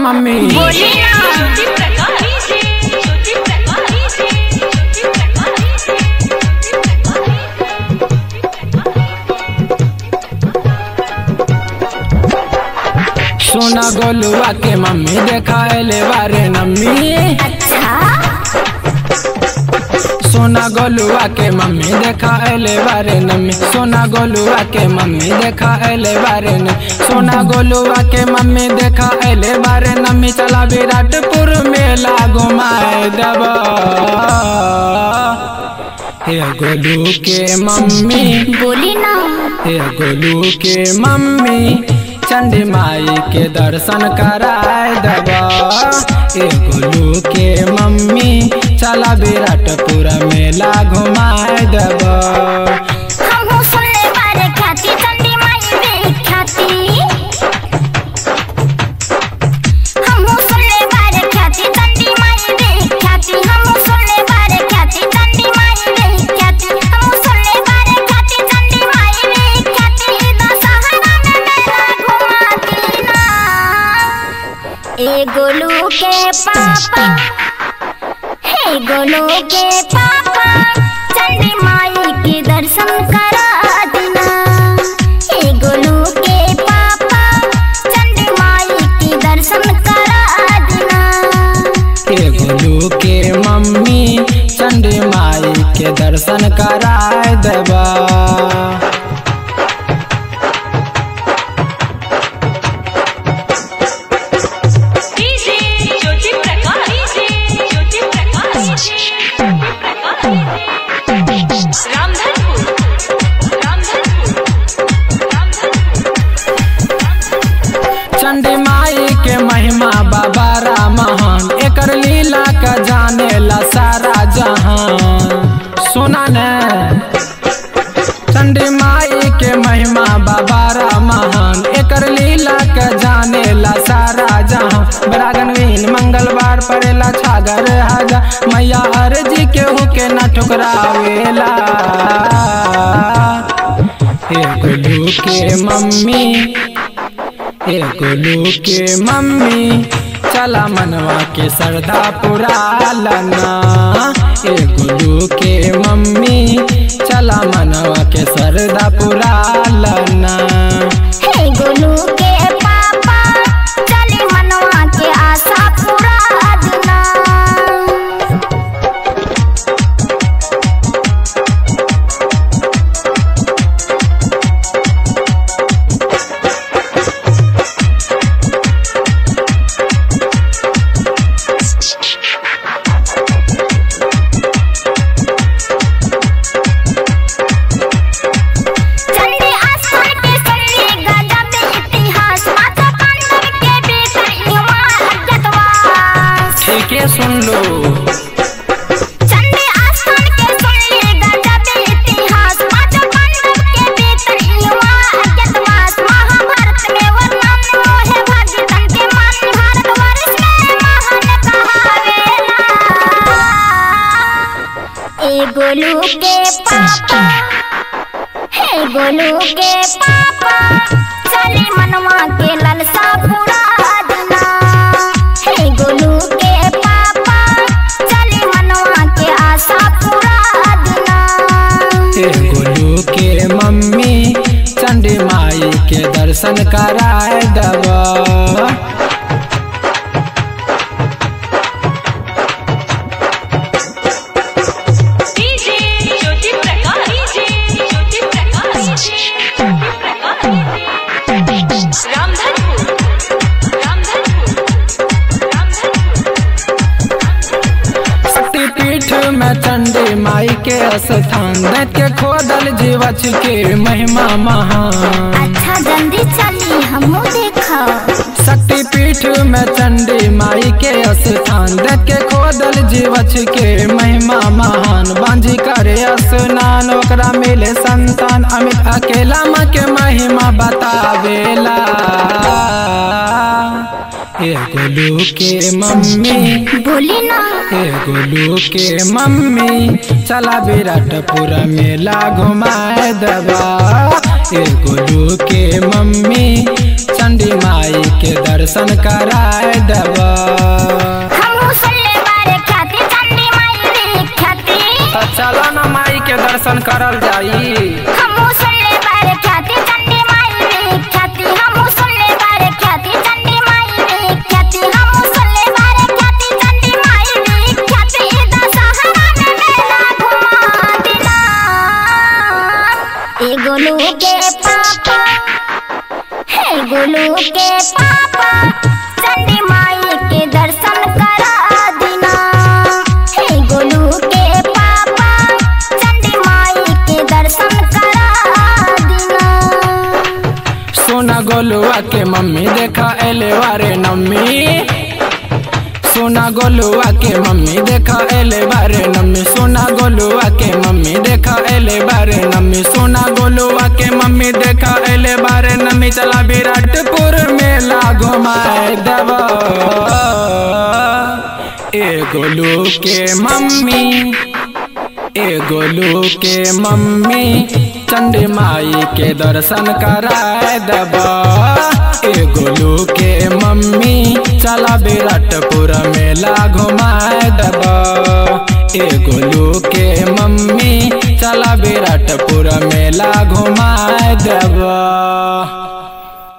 Mummy बोली ना। सोना गोलुआ के मम्मी देखा ले बारे नम्मी। अच्छा सोना गोलुआ के मम्मी देखा ले बारे नम्मी। सोना गोलुआ के मम्मी देखा ले बारे नम्मी। सोना गोलुआ के मम्मी देखा ले बारे नम्मी। चला विराटपुर मेला घुमाए दबा हे गोलू के मम्मी। बोली ना। हे गोलू के मम्मी चंडी माई के दर्शन कराए दबा। ए गोलू के मम्मी चला विराटपुर मेला घुमाए दबा। हमहू सुनले बारे ख्याति चंडी माई विख्याति। हमहू सुनले बारे ख्याति चंडी माई विख्याति। हमहू सुनले बारे ख्याति चंडी माई विख्याति। हमहू सुनले बारे ख्याति चंडी माई विख्याति। दशहरा में मेला घुमाती ना ए गोलू के पापा। हे गोलू के पापा चंडी माई के दर्शन करा देना। हे गोलू के पापा चंडी माई के दर्शन करा देना। ए गोलू के मम्मी चंडी माई के दर्शन कराए दबा। चंडी माई के महिमा बाबा रामहन। एकर लीला का जाने ला सारा जहान। सुना ने चंडी माई के महिमा बाबा रामहन। एकर लीला का जाने ला सारा जहान। बरागनवीन मंगलवार पड़ेला छागर हाजा। मैया अर्जी के हुके न ठुकरावेला। हे गोलू के मम्मी। हे गोलू के मम्मी चला मनवा के सरदा पुरा लना। हे गोलू के मम्मी चला मनवा के सरदा पुरा लना। हे गोलू के पापा चले मनवा के आशा पूरा देना। चंडी आस्थान के चंडी गजब इतिहास। माता पांडव के बेटा युवा अज्ञातवास। ठीक है सुन लो। चंडी आस्थान के चंडी गजब इतिहास। माता पांडव के बेटा युवा अज्ञातवास। महाभारत में वर्णन मोहे भगतन के मन। भारतवर्ष में महान कहावेला ए गोलू के पापा। हे गोलू के पापा चले मनवा के ललसा पूरा देना। हे गोलू के पापा चले मनवा के आशा पूरा देना। हे गोलू के मम्मी चंडी माई के दर्शन कराए दबा। शक्तिपीठ में चंडी माई के स्थान। दैत के खोदल जीवछ के महिमा महान। अच्छा जल्दी चली हमहू देखा। शक्तिपीठ में चंडी माई के स्थान। दैत के खोदल जीवछ के महिमा महान। बांझी करे स्नान ओकरा मिले संतान। अमित अकेला माँ के महिमा बतावेला। हे गोलू के मम्मी। बोली ना। हे गोलू के मम्मी चला विराटपुर मेला घुमाए दबा। हे गोलू के मम्मी चंडी माई के दर्शन कराए देब। हमहू सुनले बारे ख्याति चंडी माई विख्याति। तो चलो न माई के दर्शन करल जाई। हमहू सुनले बारे ख्याति चंडी माई विख्याति। हमहू सुनले बारे ख्याति चंडी माई विख्याति। हमहू सुनले बारे ख्याति चंडी माई विख्याति। दशहरा में मेला घुमा दिना ए गोलू के पापा, हे गोलू के पापा चंडी माई के दर्शन करा दिना। हे गोलू के पापा चंडी माई के दर्शन करा दिना। सोना गोलुआ के मम्मी देखा एले वारे नम्मी। सोना गोलुआ के मम्मी देखा एले बारे नम्मी। सोना गोलुआ के मम्मी देखा एले बारे नम्मी। सोना गोलुआ के मम्मी देखा एले बारे नम्मी। चला विराटपुर मेला घुमाए देब। ए गोलू के मम्मी, ए गोलू के मम्मी चंडी माई के दर्शन कराए देब। ए गोलू के मम्मी चला विराटपुर मेला घुमाए देब। ए गोलू के मम्मी चला विराटपुर मेला घुमाए देब।